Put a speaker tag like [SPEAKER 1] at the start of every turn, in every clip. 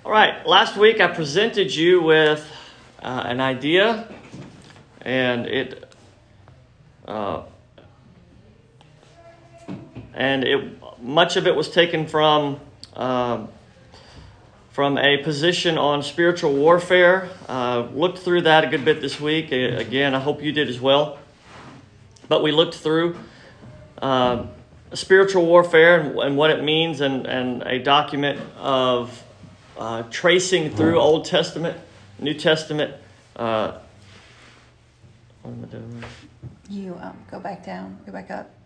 [SPEAKER 1] All right, last week I presented you with an idea, and much of it was taken from a position on spiritual warfare. Looked through that a good bit this week. Again, I hope you did as well. But we looked through spiritual warfare and what it means, and a document of tracing through Old Testament, New Testament. What am I doing?
[SPEAKER 2] You go back down, go back up.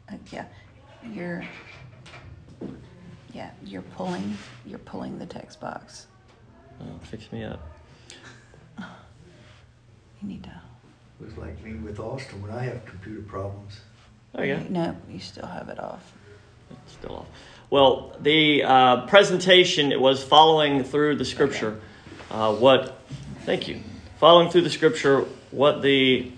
[SPEAKER 2] You're pulling the text box.
[SPEAKER 1] Oh, fix me up.
[SPEAKER 2] You need to.
[SPEAKER 3] Looks like me with Austin when I have computer problems.
[SPEAKER 1] There you go.
[SPEAKER 2] No, you still have it off.
[SPEAKER 1] It's still off. Well, the presentation was following through the Scripture. Thank you. Following through the Scripture, what the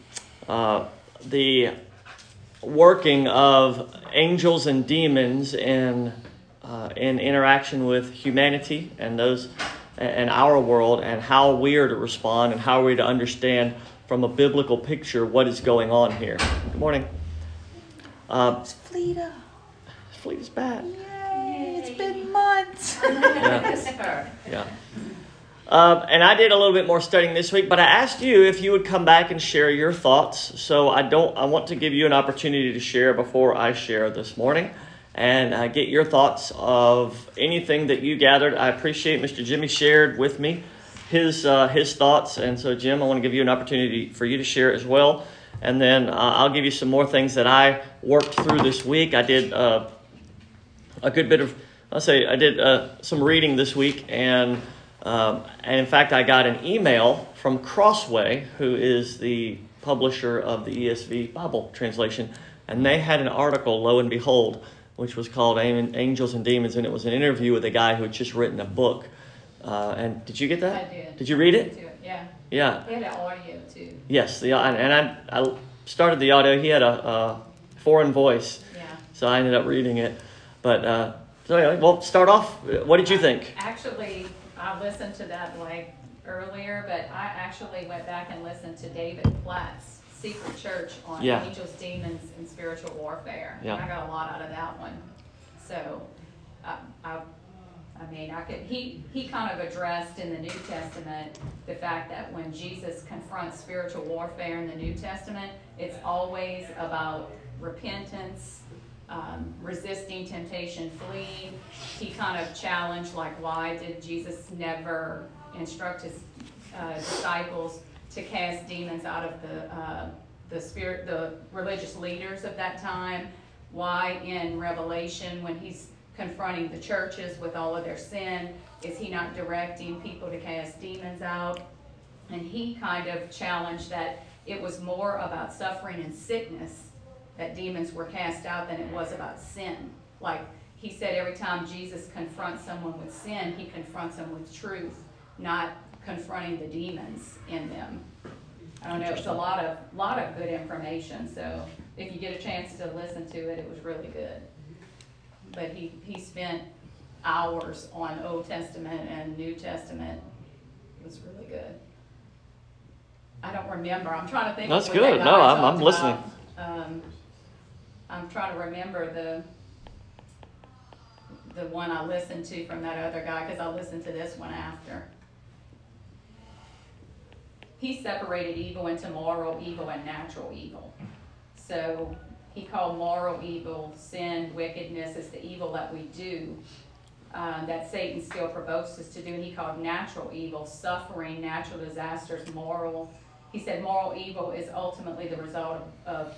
[SPEAKER 1] working of angels and demons in interaction with humanity and those and our world, and how we are to respond and how we are to understand from a biblical picture what is going on here. Good morning.
[SPEAKER 2] It's Fleeta.
[SPEAKER 1] Fleet is back.
[SPEAKER 2] Yay! It's been months.
[SPEAKER 1] Yeah. And I did a little bit more studying this week, but I asked you if you would come back and share your thoughts. So I want to give you an opportunity to share before I share this morning, and get your thoughts of anything that you gathered. I appreciate Mr. Jimmy shared with me his thoughts, and so Jim, I want to give you an opportunity for you to share as well, and then I'll give you some more things that I worked through this week. I did a good bit of, I did some reading this week, and in fact, I got an email from Crossway, who is the publisher of the ESV Bible translation, and they had an article, lo and behold, which was called Angels and Demons, and it was an interview with a guy who had just written a book. And did you get that?
[SPEAKER 4] I did.
[SPEAKER 1] Did you read it?
[SPEAKER 4] Yeah.
[SPEAKER 1] Yeah.
[SPEAKER 4] He had an audio too.
[SPEAKER 1] Yes, and I started the audio. He had a foreign voice,
[SPEAKER 4] Yeah.
[SPEAKER 1] so I ended up reading it. But so anyway, well, start off. What did you think?
[SPEAKER 4] Actually, I listened to that earlier, but I actually went back and listened to David Platt's Secret Church on Angels, Demons, and Spiritual Warfare.
[SPEAKER 1] Yeah.
[SPEAKER 4] And I got a lot out of that one. So, he kind of addressed in the New Testament the fact that when Jesus confronts spiritual warfare in the New Testament, it's always about repentance, resisting temptation, fleeing. He kind of challenged, why did Jesus never instruct his disciples to cast demons out of the religious leaders of that time? Why in Revelation, when he's confronting the churches with all of their sin, is he not directing people to cast demons out? And he kind of challenged that it was more about suffering and sickness that demons were cast out than it was about sin. Like he said, every time Jesus confronts someone with sin, he confronts them with truth, not confronting the demons in them. I don't know, it's a lot of good information, so if you get a chance to listen to it, it was really good. But he spent hours on Old Testament and New Testament. It was really good. I don't remember. I'm trying to think.
[SPEAKER 1] That's
[SPEAKER 4] of what
[SPEAKER 1] good.
[SPEAKER 4] that
[SPEAKER 1] No,
[SPEAKER 4] guy
[SPEAKER 1] I'm
[SPEAKER 4] talked
[SPEAKER 1] listening.
[SPEAKER 4] about. I'm trying to remember the one I listened to from that other guy, because I listened to this one after. He separated evil into moral evil and natural evil. So he called moral evil sin, wickedness is the evil that we do, that Satan still provokes us to do. And he called natural evil suffering, natural disasters, moral. He said moral evil is ultimately the result of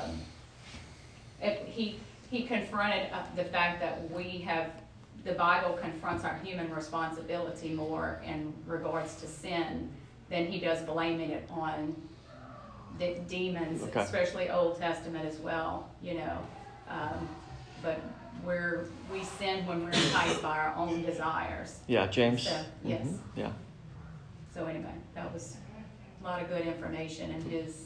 [SPEAKER 4] he confronted the fact that the Bible confronts our human responsibility more in regards to sin than he does blaming it on the demons,
[SPEAKER 1] Okay.
[SPEAKER 4] especially Old Testament as well, but we sin when we're enticed by our own desires.
[SPEAKER 1] Yeah, James.
[SPEAKER 4] So, yes.
[SPEAKER 1] Mm-hmm. Yeah.
[SPEAKER 4] So anyway, that was a lot of good information in his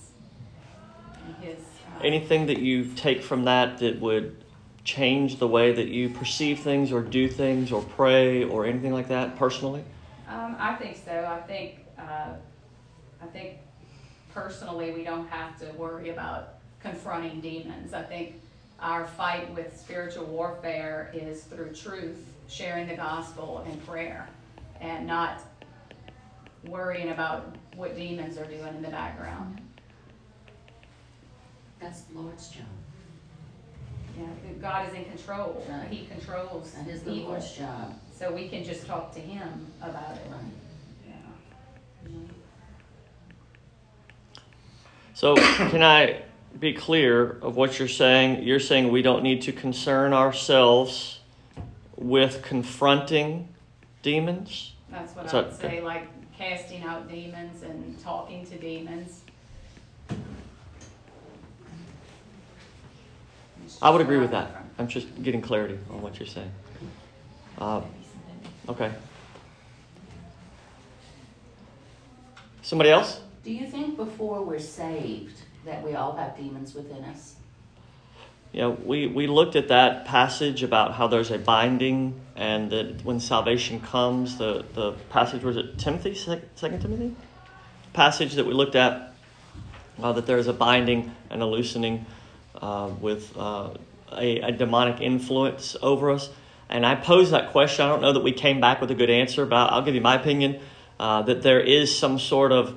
[SPEAKER 1] Anything that you take from that would change the way that you perceive things or do things or pray or anything like that personally?
[SPEAKER 4] I think so. I think personally we don't have to worry about confronting demons. I think our fight with spiritual warfare is through truth, sharing the gospel, and prayer, and not worrying about what demons are doing in the background.
[SPEAKER 5] That's the Lord's job.
[SPEAKER 4] Yeah, God is in control.
[SPEAKER 5] Right.
[SPEAKER 4] He controls
[SPEAKER 5] That is the
[SPEAKER 4] evil.
[SPEAKER 5] Lord's job.
[SPEAKER 4] So we can just talk to Him about it.
[SPEAKER 5] Right.
[SPEAKER 4] Yeah.
[SPEAKER 1] So can I be clear of what you're saying? You're saying we don't need to concern ourselves with confronting demons?
[SPEAKER 4] That's what
[SPEAKER 1] So-
[SPEAKER 4] I would say, like casting out demons and talking to demons.
[SPEAKER 1] I would agree with that. I'm just getting clarity on what you're saying. Okay. Somebody else?
[SPEAKER 5] Do you think before we're saved that we all have demons within us?
[SPEAKER 1] Yeah, we looked at that passage about how there's a binding, and that when salvation comes, the passage, was it Timothy, 2 Timothy? Passage that we looked at, that there's a binding and a loosening with a demonic influence over us. And I posed that question. I don't know that we came back with a good answer, but I'll give you my opinion, that there is some sort of,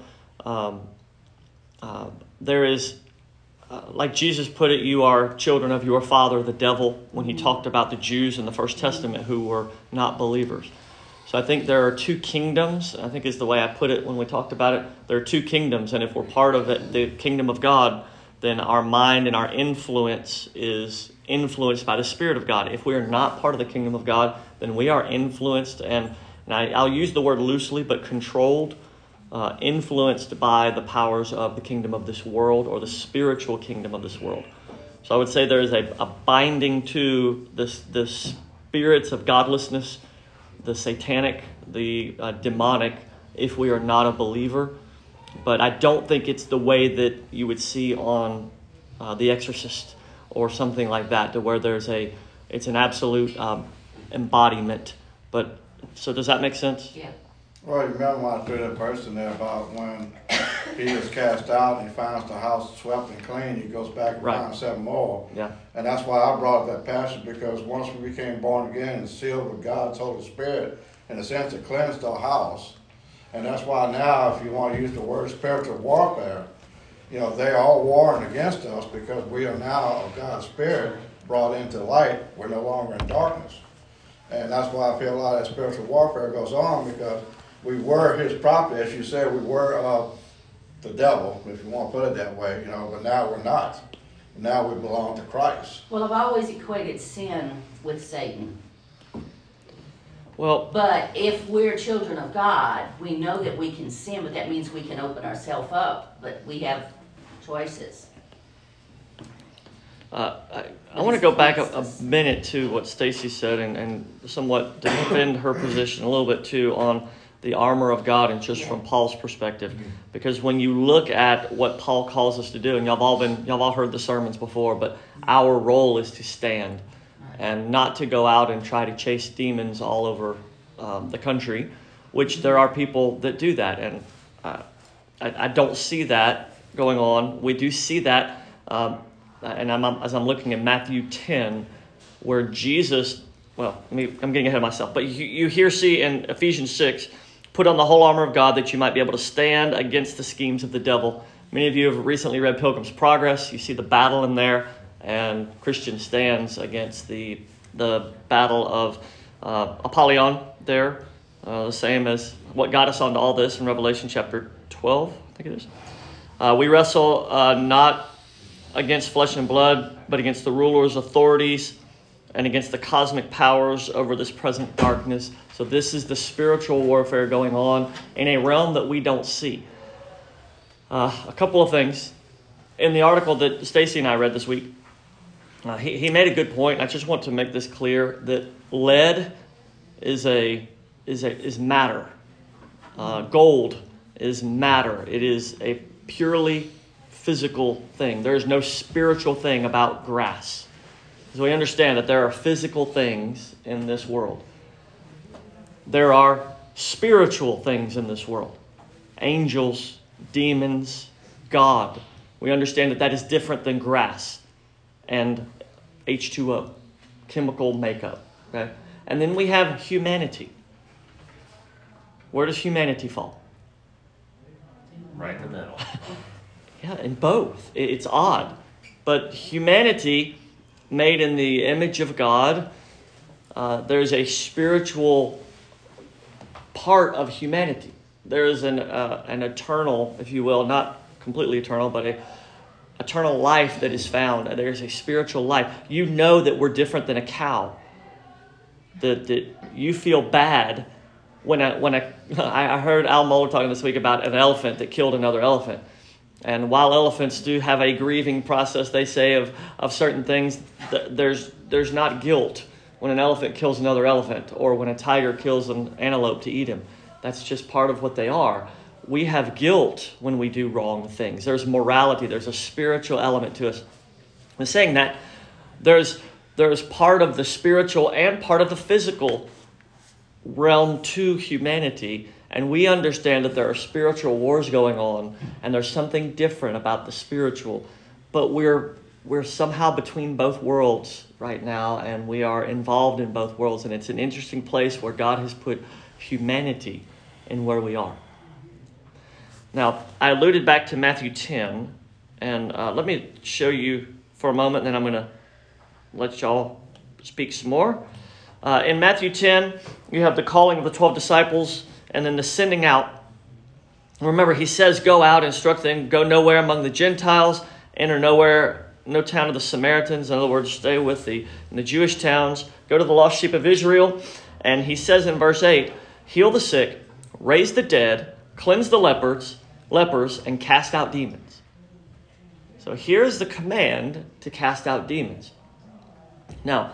[SPEAKER 1] like Jesus put it, you are children of your father, the devil, when he talked about the Jews in the First Testament who were not believers. So I think there are two kingdoms, I think is the way I put it when we talked about it. There are two kingdoms, and if we're part of it, the kingdom of God, then our mind and our influence is influenced by the Spirit of God. If we are not part of the kingdom of God, then we are influenced, and I'll use the word loosely, but controlled, influenced by the powers of the kingdom of this world, or the spiritual kingdom of this world. So I would say there is a binding to the spirits of godlessness, the satanic, the demonic, if we are not a believer. But I don't think it's the way that you would see on The Exorcist or something like that, to where it's an absolute embodiment. But so does that make sense?
[SPEAKER 5] Yeah.
[SPEAKER 6] Well, you remember when I threw that person there about when he was cast out and he finds the house swept and clean, he goes back and
[SPEAKER 1] Right.
[SPEAKER 6] finds 7 more.
[SPEAKER 1] Yeah.
[SPEAKER 6] And that's why I brought up that passage, because once we became born again and sealed with God's Holy Spirit, in a sense, it cleansed our house. And that's why now, if you want to use the word spiritual warfare, they are all warring against us, because we are now of God's Spirit brought into light. We're no longer in darkness. And that's why I feel a lot of that spiritual warfare goes on, because we were his property. As you said, we were of the devil, if you want to put it that way, but now we're not. Now we belong to Christ.
[SPEAKER 5] Well, I've always equated sin with Satan.
[SPEAKER 1] Well,
[SPEAKER 5] But if we're children of God, we know that we can sin, but that means we can open ourselves up. But we have choices.
[SPEAKER 1] I want to go back a minute to what Stacy said, and somewhat defend her position a little bit too on the armor of God, and just from Paul's perspective. Because when you look at what Paul calls us to do, and y'all all heard the sermons before, but our role is to stand and not to go out and try to chase demons all over the country, which there are people that do that. And I don't see that going on. We do see that, and as I'm looking at Matthew 10, where Jesus, I'm getting ahead of myself, but you see in Ephesians 6, put on the whole armor of God that you might be able to stand against the schemes of the devil. Many of you have recently read Pilgrim's Progress. You see the battle in there, and Christian stands against the battle of Apollyon there, the same as what got us onto all this in Revelation chapter 12, I think it is. We wrestle not against flesh and blood, but against the rulers, authorities, and against the cosmic powers over this present darkness. So this is the spiritual warfare going on in a realm that we don't see. A couple of things. In the article that Stacy and I read this week, he made a good point. I just want to make this clear, that lead is matter. Gold is matter. It is a purely physical thing. There is no spiritual thing about grass. So we understand that there are physical things in this world. There are spiritual things in this world. Angels, demons, God. We understand that that is different than grass and H2O, chemical makeup. Okay? And then we have humanity. Where does humanity fall?
[SPEAKER 7] Right in the middle.
[SPEAKER 1] Yeah, in both. It's odd. But humanity, made in the image of God, there's a spiritual part of humanity. There is an eternal, if you will, not completely eternal, but a eternal life that is found. There's a spiritual life. You know that we're different than a cow. That you feel bad when I heard Al Mohler talking this week about an elephant that killed another elephant. And while elephants do have a grieving process, they say, of certain things, there's not guilt when an elephant kills another elephant or when a tiger kills an antelope to eat him. That's just part of what they are. We have guilt when we do wrong things. There's morality. There's a spiritual element to us. I'm saying that there's part of the spiritual and part of the physical realm to humanity, and we understand that there are spiritual wars going on, and there's something different about the spiritual, but we're somehow between both worlds right now, and we are involved in both worlds, and it's an interesting place where God has put humanity in where we are. Now, I alluded back to Matthew 10, and let me show you for a moment, and then I'm going to let y'all speak some more. In Matthew 10, you have the calling of the 12 disciples and then the sending out. Remember, he says, go out, instruct them, go nowhere among the Gentiles, enter nowhere, no town of the Samaritans. In other words, stay with in the Jewish towns, go to the lost sheep of Israel. And he says in verse 8, heal the sick, raise the dead, cleanse the lepers, and cast out demons. So here's the command to cast out demons. Now,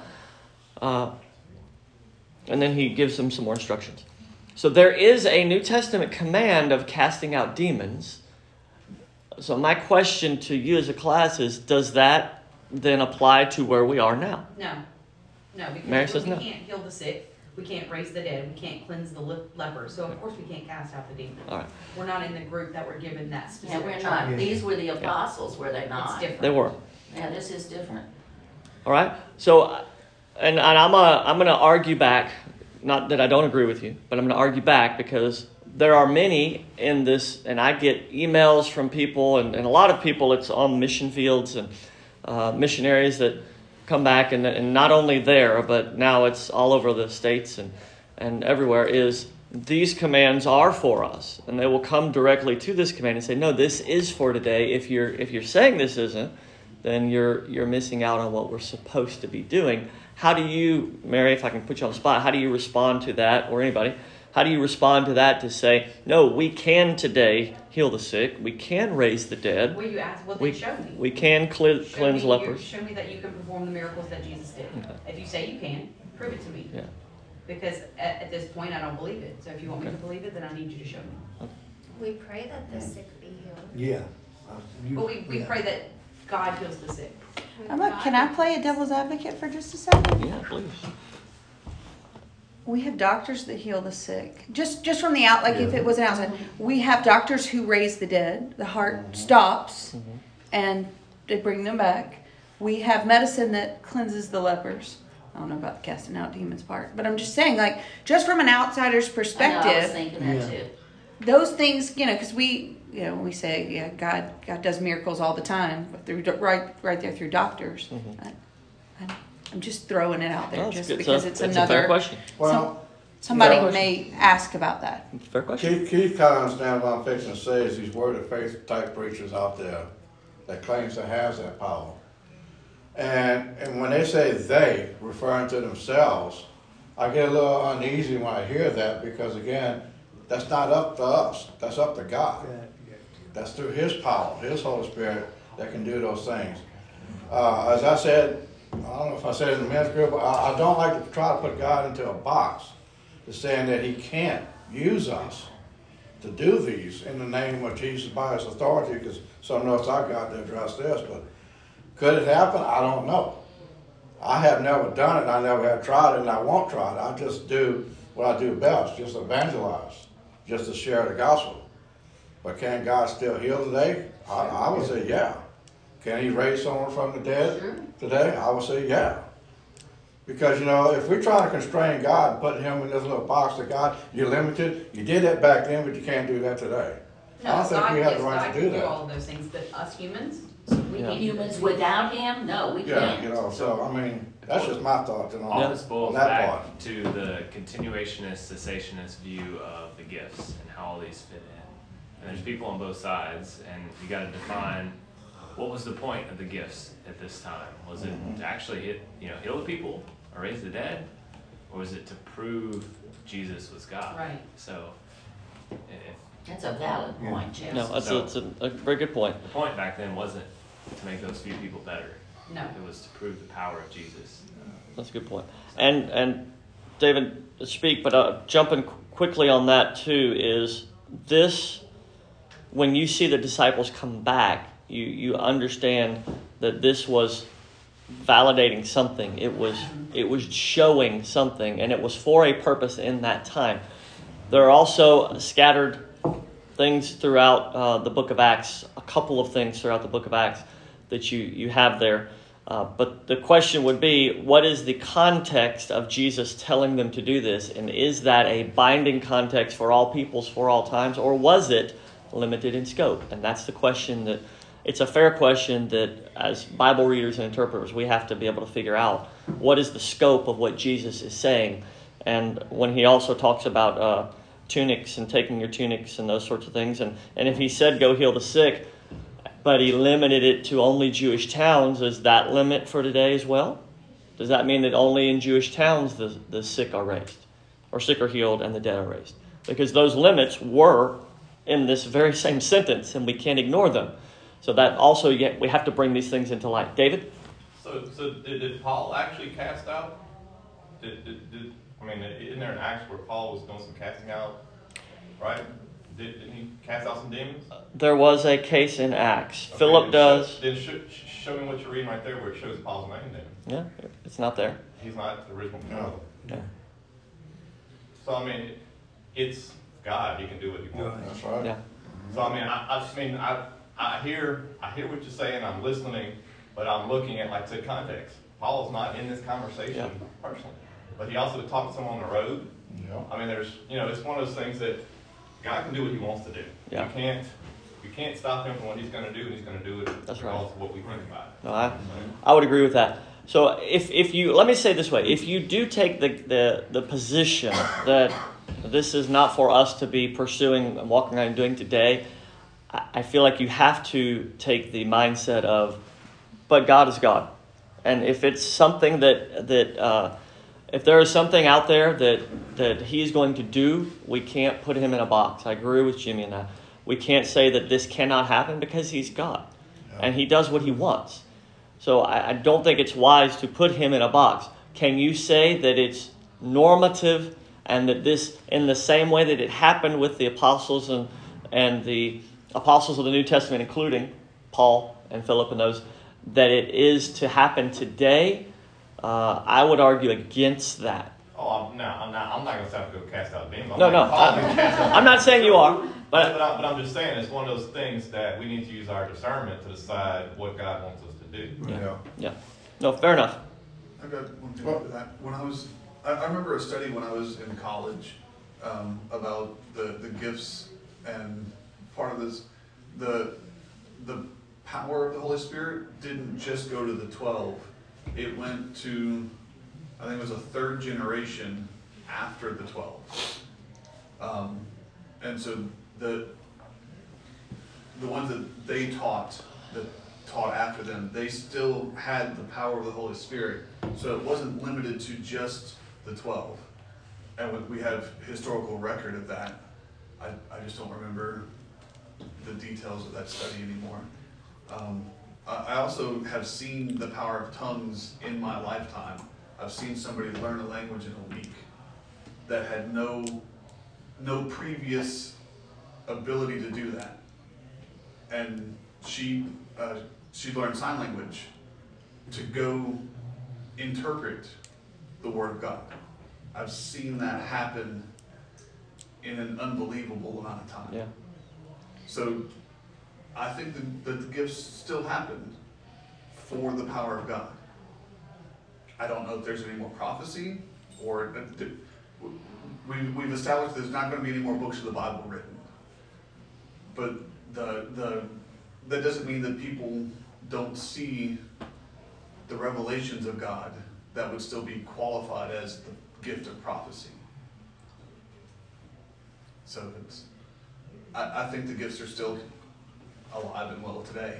[SPEAKER 1] and then he gives them some more instructions. So there is a New Testament command of casting out demons. So my question to you as a class is, does that then apply to where we are now?
[SPEAKER 8] No, because
[SPEAKER 1] Mary says
[SPEAKER 8] we
[SPEAKER 1] no.
[SPEAKER 8] can't heal the sick, we can't raise the dead, we can't cleanse the lepers, so of course we can't cast out the demons.
[SPEAKER 1] All right.
[SPEAKER 8] We're not in the group that we're given that
[SPEAKER 5] Yeah,
[SPEAKER 8] specific
[SPEAKER 5] we're
[SPEAKER 8] charge.
[SPEAKER 5] not. These were the apostles, were they
[SPEAKER 8] It's
[SPEAKER 5] not?
[SPEAKER 8] different.
[SPEAKER 1] They were.
[SPEAKER 5] Yeah, this is different.
[SPEAKER 1] All right. So, and I'm going to argue back. Not that I don't agree with you, but I'm going to argue back because there are many in this, and I get emails from people, and a lot of people, it's on mission fields and missionaries that come back, and not only there, but now it's all over the States and everywhere, is these commands are for us. And they will come directly to this command and say, no, this is for today. If you're saying this isn't, then you're missing out on what we're supposed to be doing. How do you, Mary, if I can put you on the spot, how do you respond to that, or anybody, how do you respond to that to say, no, we can today heal the sick, we can raise the dead,
[SPEAKER 8] Well, you ask, well, then show me.
[SPEAKER 1] we can cleanse lepers.
[SPEAKER 8] Show me that you can perform the miracles that Jesus did.
[SPEAKER 1] Okay.
[SPEAKER 8] If you say you can, prove it to me.
[SPEAKER 1] Yeah.
[SPEAKER 8] Because at this point, I don't believe it. So if you want me to believe it, then I need you to show me.
[SPEAKER 9] We pray that the sick be healed.
[SPEAKER 3] Yeah.
[SPEAKER 8] But we
[SPEAKER 3] yeah.
[SPEAKER 8] pray that God heals the sick.
[SPEAKER 2] Can I play a devil's advocate for just a second?
[SPEAKER 1] Yeah, please.
[SPEAKER 2] We have doctors that heal the sick. Just from the out, like if
[SPEAKER 3] Yeah.
[SPEAKER 2] it was an outside. We have doctors who raise the dead. The heart stops and they bring them back. We have medicine that cleanses the lepers. I don't know about the casting out demons part, but I'm just saying, like, just from an outsider's
[SPEAKER 5] I know,
[SPEAKER 2] perspective,
[SPEAKER 5] I was thinking that
[SPEAKER 3] Yeah.
[SPEAKER 5] too.
[SPEAKER 2] those things, because we say, yeah, God does miracles all the time, but through right there through doctors. I'm just throwing it out there,
[SPEAKER 1] No,
[SPEAKER 2] just
[SPEAKER 1] it's
[SPEAKER 2] because
[SPEAKER 1] a
[SPEAKER 2] it's
[SPEAKER 1] fair
[SPEAKER 2] another.
[SPEAKER 1] question.
[SPEAKER 6] Well,
[SPEAKER 2] Somebody
[SPEAKER 6] yeah.
[SPEAKER 2] may ask about that.
[SPEAKER 1] Fair question.
[SPEAKER 6] Keith kind of understands what I'm fixing to say is these word of faith type preachers out there that claims to have that power. And when they say they, referring to themselves, I get a little uneasy when I hear that because, again, that's not up to us. That's up to God. That's through His power, His Holy Spirit that can do those things. As I said, I don't know if I said it in the men's group, but I don't like to try to put God into a box to saying that He can't use us to do these in the name of Jesus by His authority, because some of us I got to address this, but could it happen? I don't know. I have never done it, I never have tried it, and I won't try it. I just do what I do best, just evangelize, just to share the gospel. But can God still heal today? I would say yeah. Can he raise someone from the dead today? I would say yeah. Because, if we're trying to constrain God, putting him in this little box that God, you're limited. You did that back then, but you can't do that today. I don't think we have the right to do that.
[SPEAKER 8] all of those things, but us humans, we
[SPEAKER 1] Yeah.
[SPEAKER 8] can't.
[SPEAKER 5] Humans without him? No, we
[SPEAKER 6] Yeah,
[SPEAKER 5] can't.
[SPEAKER 6] so, that's just my thoughts
[SPEAKER 7] All
[SPEAKER 6] on
[SPEAKER 7] this boils
[SPEAKER 6] that
[SPEAKER 7] back
[SPEAKER 6] part.
[SPEAKER 7] to the continuationist, cessationist view of the gifts and how all these fit in. And there's people on both sides, and you got to define what was the point of the gifts at this time. Was it to actually heal the people or raise the dead, or was it to prove Jesus was God?
[SPEAKER 8] Right.
[SPEAKER 7] So, if
[SPEAKER 5] That's a valid point, Jeff.
[SPEAKER 1] No, it's a very good point.
[SPEAKER 7] the point back then wasn't to make those few people better,
[SPEAKER 8] No.
[SPEAKER 7] it was to prove the power of Jesus.
[SPEAKER 1] That's a good point. And David, speak, but jumping quickly on that too is this, when you see the disciples come back, you understand that this was validating something. It was showing something, and it was for a purpose in that time. There are also scattered things throughout the book of Acts, a couple of things throughout the book of Acts that you have there. But the question would be, what is the context of Jesus telling them to do this? And is that a binding context for all peoples, for all times, or was it limited in scope? And that's the question that, it's a fair question that as Bible readers and interpreters, we have to be able to figure out what is the scope of what Jesus is saying. And when he also talks about tunics and taking your tunics and those sorts of things, and if he said go heal the sick, but he limited it to only Jewish towns, is that limit for today as well? Does that mean that only in Jewish towns the sick are raised, or sick are healed and the dead are raised? Because those limits were in this very same sentence, and we can't ignore them. So that also, we have to bring these things into light. David?
[SPEAKER 10] So did Paul actually cast out? Isn't there an Acts where Paul was doing some casting out, right? Didn't he cast out some demons?
[SPEAKER 1] There was a case in Acts.
[SPEAKER 10] Okay,
[SPEAKER 1] Philip does.
[SPEAKER 10] Then show me what you're reading right there where it shows Paul's name then.
[SPEAKER 1] Yeah, it's not there.
[SPEAKER 10] He's not the original Paul.
[SPEAKER 1] No.
[SPEAKER 10] So it's God. He can do what he wants.
[SPEAKER 6] That's right.
[SPEAKER 1] Yeah.
[SPEAKER 10] So I hear what you're saying. I'm listening, but I'm looking at the context. Paul's not in this conversation personally, but he also talked to someone on the road.
[SPEAKER 6] Yeah.
[SPEAKER 10] There's it's one of those things that God can do what he wants to do.
[SPEAKER 1] Yeah.
[SPEAKER 10] You can't stop him from what he's going to do, and he's going to do it
[SPEAKER 1] That's
[SPEAKER 10] regardless
[SPEAKER 1] right.
[SPEAKER 10] of what we think about it.
[SPEAKER 1] No, I would agree with that. So if you, let me say it this way, if you do take the position that this is not for us to be pursuing and walking around and doing today, I feel like you have to take the mindset of, but God is God. And if it's something that if there is something out there that he's going to do, we can't put him in a box. I agree with Jimmy on that. We can't say that this cannot happen because he's God. And he does what he wants. So I don't think it's wise to put him in a box. Can you say that it's normative and that this, in the same way that it happened with the apostles and the apostles of the New Testament, including Paul and Philip and those, that it is to happen today? I would argue against that.
[SPEAKER 10] I'm not going to say I have to go cast out demons.
[SPEAKER 1] No. I'm not saying you are.
[SPEAKER 10] But I'm just saying it's one of those things that we need to use our discernment to decide what God wants us to do.
[SPEAKER 1] Yeah. No, fair enough.
[SPEAKER 11] I've got one thing after that. I remember a study when I was in college about the gifts, and part of this, the power of the Holy Spirit didn't just go to the 12. It went to, I think it was a third generation after the 12. And so the ones that they taught after them, they still had the power of the Holy Spirit. So it wasn't limited to just the 12. And we have historical record of that. I just don't remember the details of that study anymore. I also have seen the power of tongues in my lifetime. I've seen somebody learn a language in a week that had no previous ability to do that. And she learned sign language to go interpret the Word of God. I've seen that happen in an unbelievable amount of time.
[SPEAKER 1] Yeah.
[SPEAKER 11] So I think that the gifts still happen for the power of God. I don't know if there's any more prophecy, or we've established there's not going to be any more books of the Bible written. But that doesn't mean that people don't see the revelations of God that would still be qualified as the gift of prophecy. So I think the gifts are still alive and well today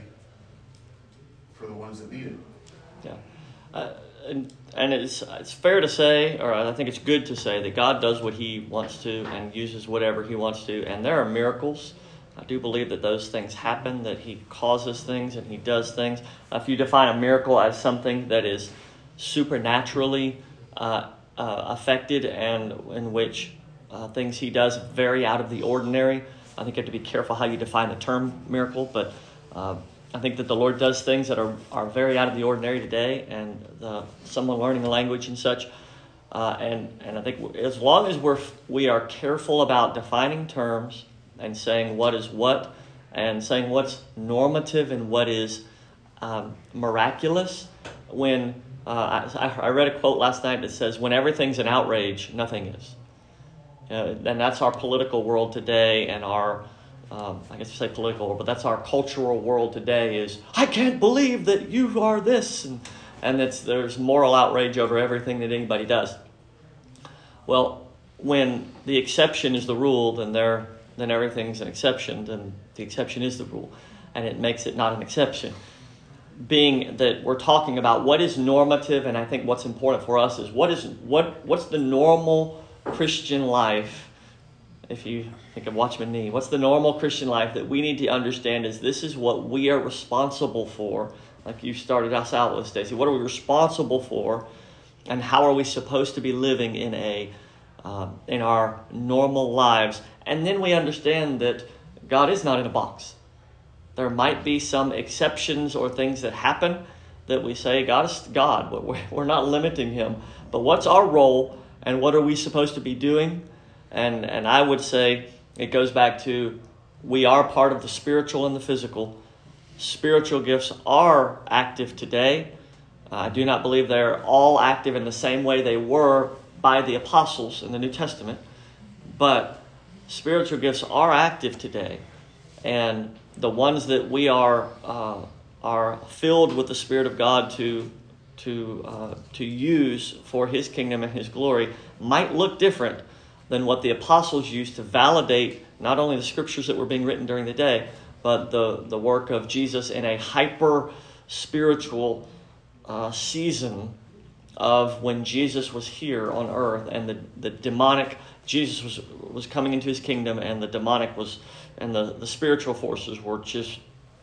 [SPEAKER 11] for the ones that need it.
[SPEAKER 1] Yeah. And it's fair to say, or I think it's good to say, that God does what He wants to and uses whatever He wants to. And there are miracles. I do believe that those things happen, that He causes things and He does things. If you define a miracle as something that is supernaturally affected and in which things He does vary out of the ordinary, I think you have to be careful how you define the term miracle. But I think that the Lord does things that are very out of the ordinary today, and someone learning a language and such. And I think as long as we are careful about defining terms and saying what is what, and saying what's normative and what is miraculous. When I read a quote last night that says, "When everything's an outrage, nothing is." And that's our political world today, and our I guess you say political, but that's our cultural world today. Is I can't believe that you are this, and there's moral outrage over everything that anybody does. Well, when the exception is the rule, then everything's an exception. Then the exception is the rule, and it makes it not an exception. Being that we're talking about what is normative, and I think what's important for us is what's the normal Christian life. If you think of Watchman Nee, what's the normal Christian life that we need to understand is this is what we are responsible for. Like you started us out with, Stacy. What are we responsible for, and how are we supposed to be living in our normal lives? And then we understand that God is not in a box. There might be some exceptions or things that happen that we say, God is God, but we're not limiting Him. But what's our role, and what are we supposed to be doing? And I would say it goes back to we are part of the spiritual and the physical. Spiritual gifts are active today. I do not believe they're all active in the same way they were by the apostles in the New Testament. But spiritual gifts are active today. And the ones that we are filled with the Spirit of God to use for His kingdom and His glory might look different than what the apostles used to validate not only the scriptures that were being written during the day, but the work of Jesus in a hyper-spiritual season of when Jesus was here on earth, and the demonic, Jesus was coming into His kingdom, and the demonic was, and the spiritual forces were just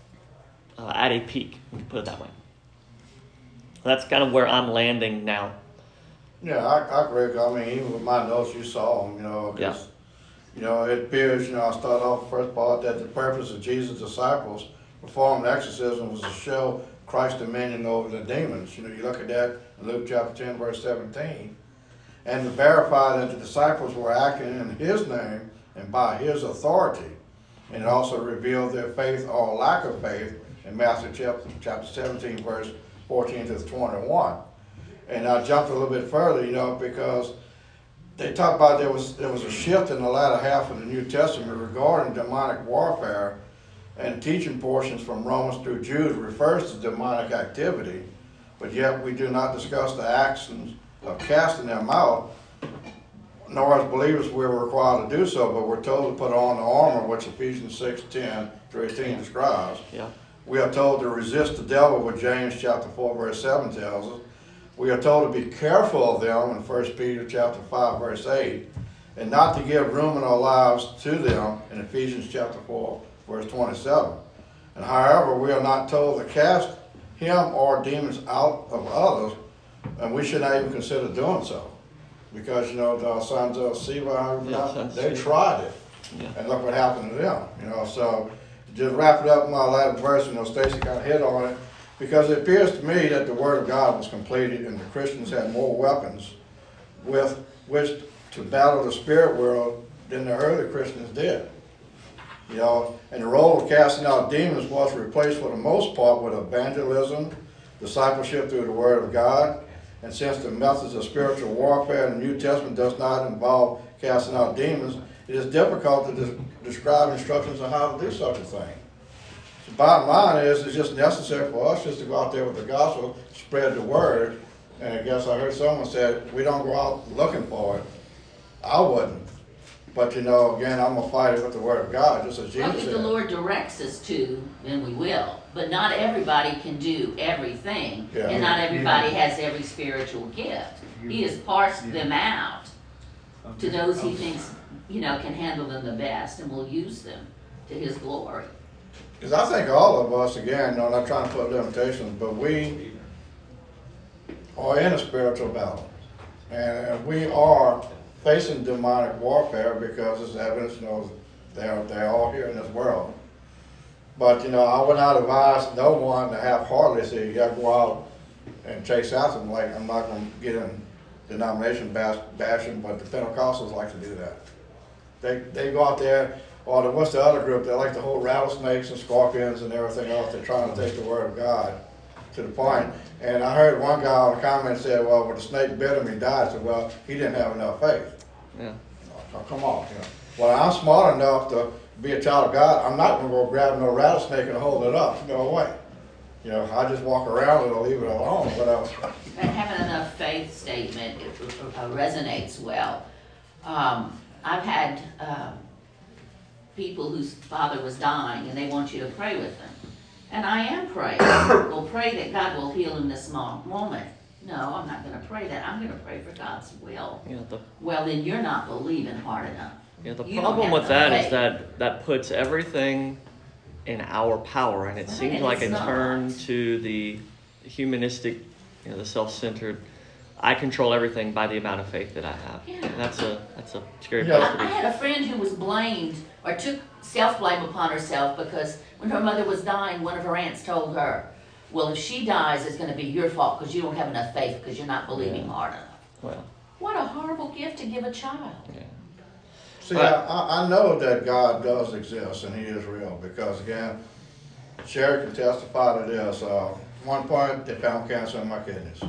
[SPEAKER 1] at a peak, we can put it that way. That's kind of where I'm landing now.
[SPEAKER 6] Yeah, I agree. I mean, even with my notes, you saw them, because, it appears, I started off the first part that the purpose of Jesus' disciples performing exorcism was to show Christ's dominion over the demons. You look at that in Luke chapter 10, verse 17, and to verify that the disciples were acting in His name and by His authority. And it also revealed their faith or lack of faith in Matthew chapter 17, verse 14 to 21. And I jumped a little bit further, because they talk about there was a shift in the latter half of the New Testament regarding demonic warfare, and teaching portions from Romans through Jude refers to demonic activity, but yet we do not discuss the actions of casting them out, nor as believers we're required to do so, but we're told to put on the armor, which Ephesians 6:10-18 describes.
[SPEAKER 1] Yeah.
[SPEAKER 6] We are told to resist the devil, what James chapter 4, verse 7 tells us. We are told to be careful of them in 1 Peter chapter 5, verse 8, and not to give room in our lives to them in Ephesians chapter 4, verse 27. And however, we are not told to cast him or demons out of others, and we should not even consider doing so. Because, the sons of Sceva, they tried it, and look what happened to them. So to just wrap it up in my last verse, Stacy kind of hit on it, because it appears to me that the Word of God was completed and the Christians had more weapons with wished to battle the spirit world than the early Christians did. You know, and the role of casting out demons was replaced for the most part with evangelism, discipleship through the Word of God. And since the methods of spiritual warfare in the New Testament does not involve casting out demons, it is difficult to describe instructions on how to do such a thing. The bottom line is, it's just necessary for us just to go out there with the gospel, spread the word. And I guess I heard someone said, we don't go out looking for it. I wouldn't. But you know, again, I'm going to fight it with the word of God, just as Jesus
[SPEAKER 5] Well, if
[SPEAKER 6] said.
[SPEAKER 5] the Lord directs us to, then we will. But not everybody can do everything,
[SPEAKER 6] Yeah.
[SPEAKER 5] and not everybody has every spiritual gift. He has parsed them out to those he thinks, you know, can handle them the best and will use them to his glory.
[SPEAKER 6] Because I think all of us, again, I'm not trying to put limitations, but we are in a spiritual battle. And we are facing demonic warfare because it's evidence, you know, they're all here in this world. But, you know, I would not advise no one to half-heartedly say you got to go out and chase after them. Like, I'm not going to get in denomination bashing, but the Pentecostals like to do that. They go out there, or what's the other group? They like to hold rattlesnakes and scorpions and everything else. They're trying to take the word of God to the point. And I heard one guy on the comment say, well, when the snake bit him, he died. I said, well, he didn't have enough faith.
[SPEAKER 1] Yeah.
[SPEAKER 6] Oh, come on. You know. Well, I'm smart enough to be a child of God. I'm not going to go grab no rattlesnake and hold it up. No way. You know, I just walk around it or leave it alone. But
[SPEAKER 5] And having enough faith statement resonates well. I've had people whose father was dying and they want you to pray with them. And I am praying. Well, pray that God will heal him this moment. No, I'm not going to pray that. I'm going to pray for God's will.
[SPEAKER 1] Yeah,
[SPEAKER 5] Well, then you're not believing hard enough.
[SPEAKER 1] Yeah, the
[SPEAKER 5] You
[SPEAKER 1] problem
[SPEAKER 5] don't
[SPEAKER 1] with
[SPEAKER 5] have
[SPEAKER 1] that
[SPEAKER 5] enough
[SPEAKER 1] is that puts everything in our power, and it
[SPEAKER 5] Right,
[SPEAKER 1] seems
[SPEAKER 5] and
[SPEAKER 1] like a
[SPEAKER 5] it's not.
[SPEAKER 1] turn to the humanistic, you know, the self-centered. I control everything by the amount of faith that I have.
[SPEAKER 5] Yeah.
[SPEAKER 1] And that's a scary
[SPEAKER 6] Yeah.
[SPEAKER 1] place to
[SPEAKER 5] I
[SPEAKER 1] be.
[SPEAKER 5] had a friend who was blamed or took self-blame upon herself because when her mother was dying, one of her aunts told her, well, if she dies, it's going to be your fault because you don't have enough faith because you're not believing hard enough.
[SPEAKER 1] Well,
[SPEAKER 5] What a horrible gift to give a child.
[SPEAKER 1] yeah.
[SPEAKER 6] see, I know that God does exist and he is real because, again, Sherry can testify to this. One point, they found cancer in my kidneys.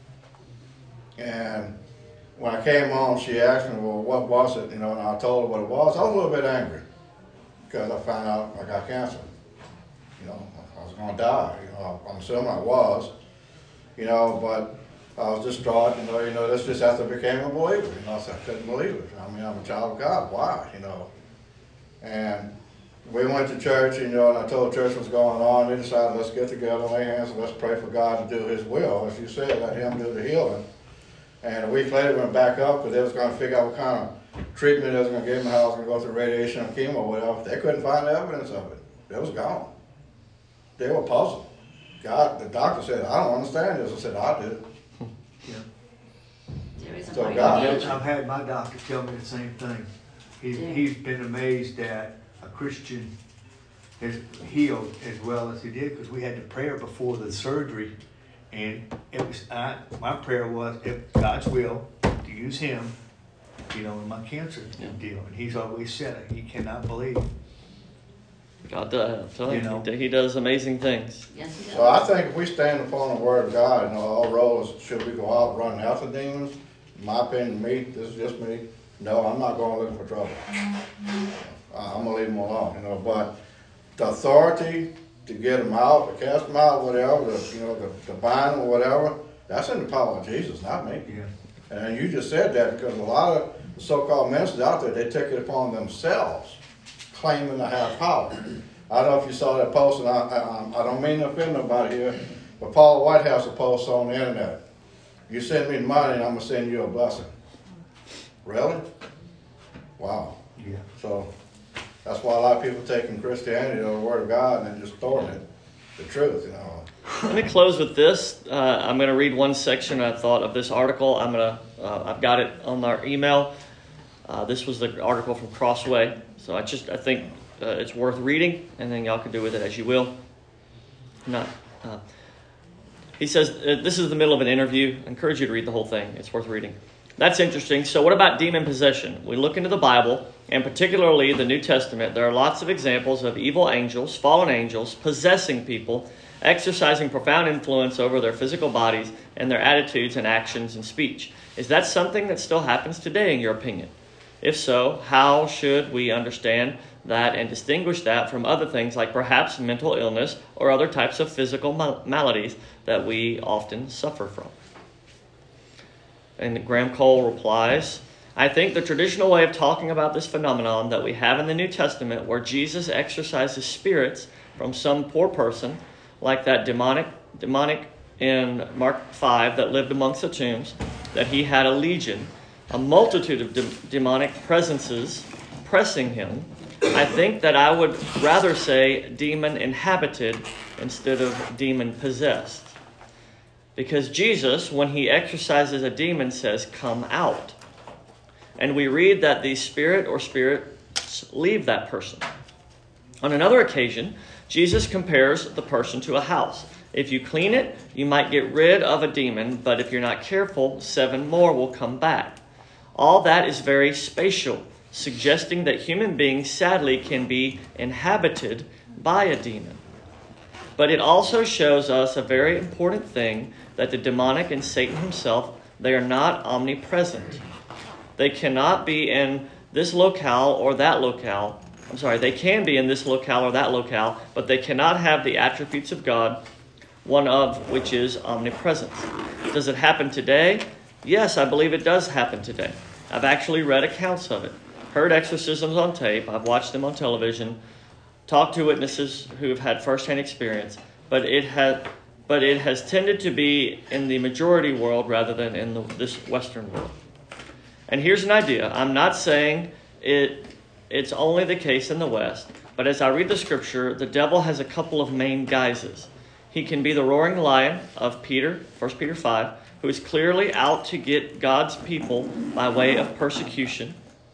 [SPEAKER 6] And when I came home, she asked me, well, what was it? You know, and I told her what it was. I was a little bit angry because I found out I got cancer. You know, I was going to die. You know, I'm assuming I was. You know, but I was distraught. You know, this just after I became a believer. You know, so I couldn't believe it. I mean, I'm a child of God. Why? You know, and we went to church. You know, and I told the church what's going on. They decided, let's get together, lay hands, and let's pray for God to do His will. As you said, let Him do the healing. And a week later, we went back up because they was going to figure out what kind of treatment they was going to give him, how I was going to go through radiation or chemo or whatever. They couldn't find the evidence of it. It was gone. They were puzzled. God, the doctor said, I don't understand this. I said, I do.
[SPEAKER 5] There is a
[SPEAKER 6] So
[SPEAKER 5] mighty
[SPEAKER 6] God-
[SPEAKER 5] danger.
[SPEAKER 3] I've had my doctor tell me the same thing. He's been amazed that a Christian is healed as well as he did because we had the prayer before the surgery, and it was my prayer was if God's will to use him, you know, in my cancer deal. And he's always said it. He cannot believe.
[SPEAKER 1] God does. I'm telling
[SPEAKER 3] You know.
[SPEAKER 1] He does amazing things.
[SPEAKER 5] Yes, he does.
[SPEAKER 6] So I think if we stand upon the word of God, you know, our role is, should we go out running after demons? In my opinion, this is just me. No, I'm not going looking for trouble. I'm going to leave them alone, you know, but the authority to get them out, to cast them out, whatever, to bind them or whatever, that's in the power of Jesus, not me.
[SPEAKER 3] Yeah.
[SPEAKER 6] And you just said that because a lot of the so-called ministers out there, they take it upon themselves, claiming to have power. I don't know if you saw that post, and I don't mean to offend nobody here, but Paula White has a post on the internet. You send me money and I'm going to send you a blessing. Really? Wow.
[SPEAKER 3] Yeah.
[SPEAKER 6] So that's why a lot of people taking Christianity or the Word of God and then just throwing it, the truth, you know.
[SPEAKER 1] Let me close with this. I'm going to read one section I thought of this article. I've got it on our email. This was the article from Crossway. So I think it's worth reading, and then y'all can do with it as you will. He says, this is the middle of an interview. I encourage you to read the whole thing. It's worth reading. That's interesting. So what about demon possession? We look into the Bible, and particularly the New Testament. There are lots of examples of evil angels, fallen angels, possessing people, exercising profound influence over their physical bodies and their attitudes and actions and speech. Is that something that still happens today, in your opinion? If so, how should we understand that and distinguish that from other things like perhaps mental illness or other types of physical maladies that we often suffer from? And Graham Cole replies, I think the traditional way of talking about this phenomenon that we have in the New Testament, where Jesus exorcises spirits from some poor person, like that demonic in Mark 5 that lived amongst the tombs, that he had a legion, a multitude of demonic presences pressing him. I think that I would rather say demon inhabited instead of demon possessed. Because Jesus, when he exorcises a demon, says, come out. And we read that the spirit or spirits leave that person. On another occasion, Jesus compares the person to a house. If you clean it, you might get rid of a demon, but if you're not careful, 7 more will come back. All that is very spatial, suggesting that human beings sadly can be inhabited by a demon. But it also shows us a very important thing, that the demonic and Satan himself, they are not omnipresent. They cannot be in this locale or that locale. They can be in this locale or that locale, but they cannot have the attributes of God, one of which is omnipresence. Does it happen today? Yes, I believe it does happen today. I've actually read accounts of it, heard exorcisms on tape, I've watched them on television, talked to witnesses who have had firsthand experience, but it has tended to be in the majority world rather than in this Western world. And here's an idea. I'm not saying it's only the case in the West, but as I read the scripture, the devil has a couple of main guises. He can be the roaring lion of 1 Peter 5, who is clearly out to get God's people by way of persecution,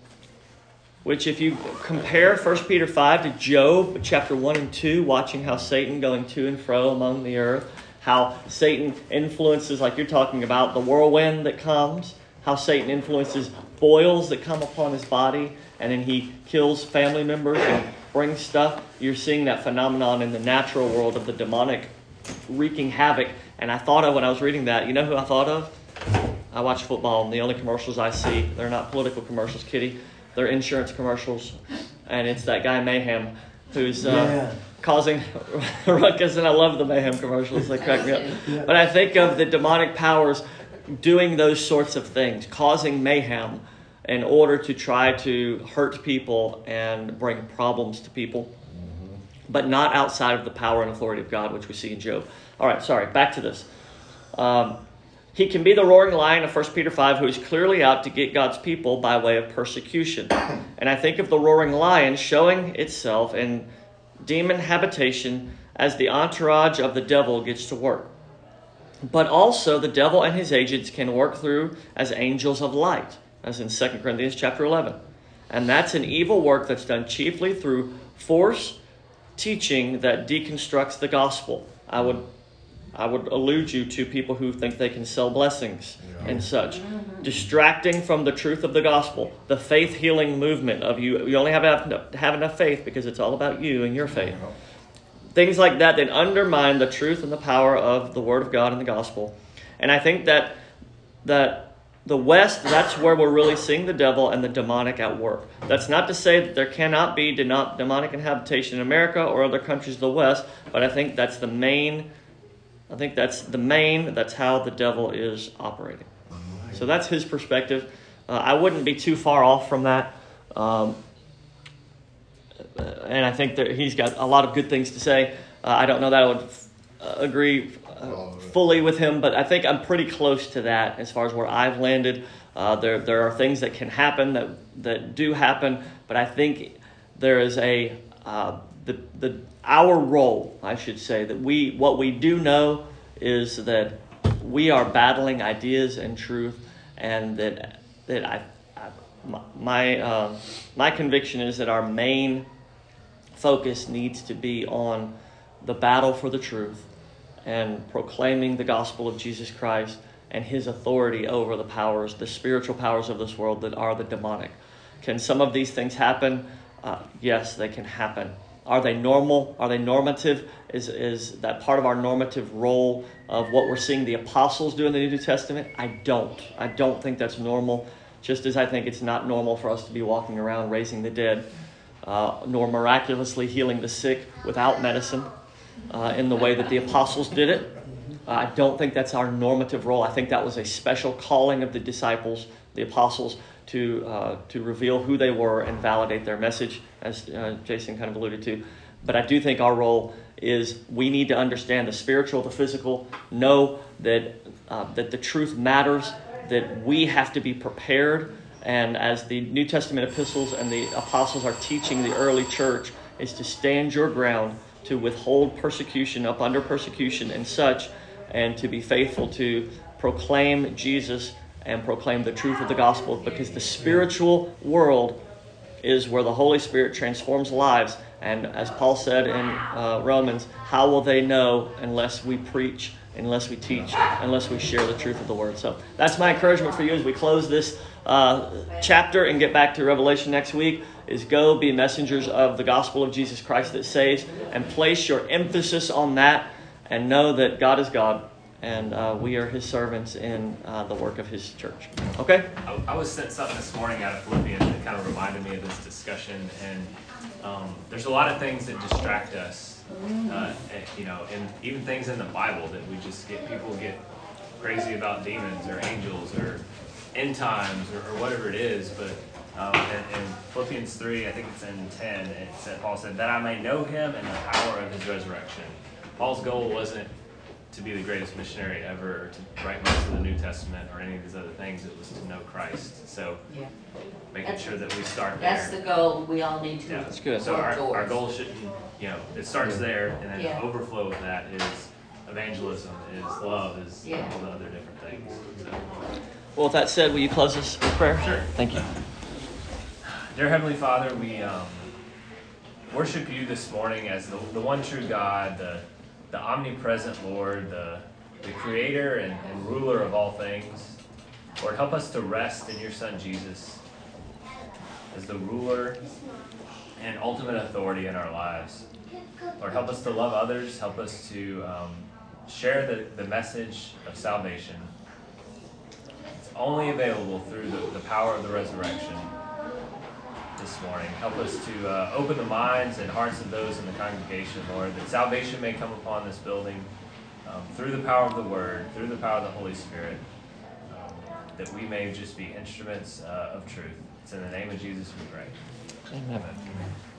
[SPEAKER 1] which if you compare 1 Peter 5 to Job chapter 1 and 2, watching how Satan going to and fro among the earth, how Satan influences, like you're talking about, the whirlwind that comes, how Satan influences boils that come upon his body, and then he kills family members and brings stuff. You're seeing that phenomenon in the natural world of the demonic wreaking havoc. And I thought of, when I was reading that, you know who I thought of? I watch football, and the only commercials I see, they're not political commercials, Kitty. They're insurance commercials. And it's that guy Mayhem who's causing ruckus, and I love the Mayhem commercials. They crack me up. But I think of the demonic powers doing those sorts of things, causing mayhem in order to try to hurt people and bring problems to people, but not outside of the power and authority of God, which we see in Job. All right, sorry, back to this. He can be the roaring lion of 1 Peter 5, who is clearly out to get God's people by way of persecution. And I think of the roaring lion showing itself in demon habitation as the entourage of the devil gets to work. But also the devil and his agents can work through as angels of light, as in 2 Corinthians chapter 11. And that's an evil work that's done chiefly through force teaching that deconstructs the gospel. I would allude you to people who think they can sell blessings and such. Distracting from the truth of the gospel. The faith healing movement of you only have to have enough faith because it's all about you and your faith. Things like that undermine the truth and the power of the Word of God and the gospel. And I think that the West, that's where we're really seeing the devil and the demonic at work. That's not to say that there cannot be demonic inhabitation in America or other countries of the West, but I think that's the main. That's how the devil is operating. So that's his perspective. I wouldn't be too far off from that. And I think that he's got a lot of good things to say. I don't know that I would agree fully with him, but I think I'm pretty close to that as far as where I've landed. There are things that can happen that do happen, but I think there is our role, I should say, that what we do know is that we are battling ideas and truth, and that my conviction is that our main focus needs to be on the battle for the truth and proclaiming the gospel of Jesus Christ and his authority over the powers, the spiritual powers of this world that are the demonic. Can some of these things happen? Yes, they can happen. Are they normal? Are they normative? Is that part of our normative role of what we're seeing the apostles do in the New Testament? I don't think that's normal, just as I think it's not normal for us to be walking around raising the dead, nor miraculously healing the sick without medicine in the way that the apostles did it. I don't think that's our normative role. I think that was a special calling of the disciples, the apostles, to reveal who they were and validate their message, as Jason kind of alluded to. But I do think our role is we need to understand the spiritual, the physical, know that the truth matters, that we have to be prepared. And as the New Testament epistles and the apostles are teaching the early church, is to stand your ground, to withhold persecution up under persecution and such, and to be faithful to proclaim Jesus and proclaim the truth of the gospel, because the spiritual world is where the Holy Spirit transforms lives. And as Paul said in Romans, how will they know unless we preach, unless we teach, unless we share the truth of the word? So that's my encouragement for you as we close this chapter and get back to Revelation next week, is go be messengers of the gospel of Jesus Christ that saves, and place your emphasis on that, and know that God is God, and we are his servants in the work of his church. Okay?
[SPEAKER 7] I was sent something this morning out of Philippians that kind of reminded me of this discussion, and there's a lot of things that distract us, and even things in the Bible that we just people get crazy about, demons or angels or end times or whatever it is. But in Philippians 3, I think it's in 10, Paul said, that I may know him and the power of his resurrection. Paul's goal wasn't to be the greatest missionary ever, or to write most of the New Testament or any of these other things. It was to know Christ. So making sure that we start there.
[SPEAKER 5] That's the goal we all need to
[SPEAKER 1] That's good.
[SPEAKER 7] So our goal shouldn't, it starts there, and then the overflow of that is evangelism, is love, is all the other different things. So.
[SPEAKER 1] Well, with that said, will you close us with prayer?
[SPEAKER 7] Sure.
[SPEAKER 1] Thank you.
[SPEAKER 7] Dear Heavenly Father, we worship you this morning as the one true God, the omnipresent Lord, the creator and ruler of all things. Lord, help us to rest in your Son Jesus as the ruler and ultimate authority in our lives. Lord, help us to love others. Help us to share the message of salvation. It's only available through the power of the resurrection this morning. Help us to open the minds and hearts of those in the congregation, Lord, that salvation may come upon this building through the power of the Word, through the power of the Holy Spirit, that we may just be instruments of truth. It's in the name of Jesus we pray.
[SPEAKER 1] Amen.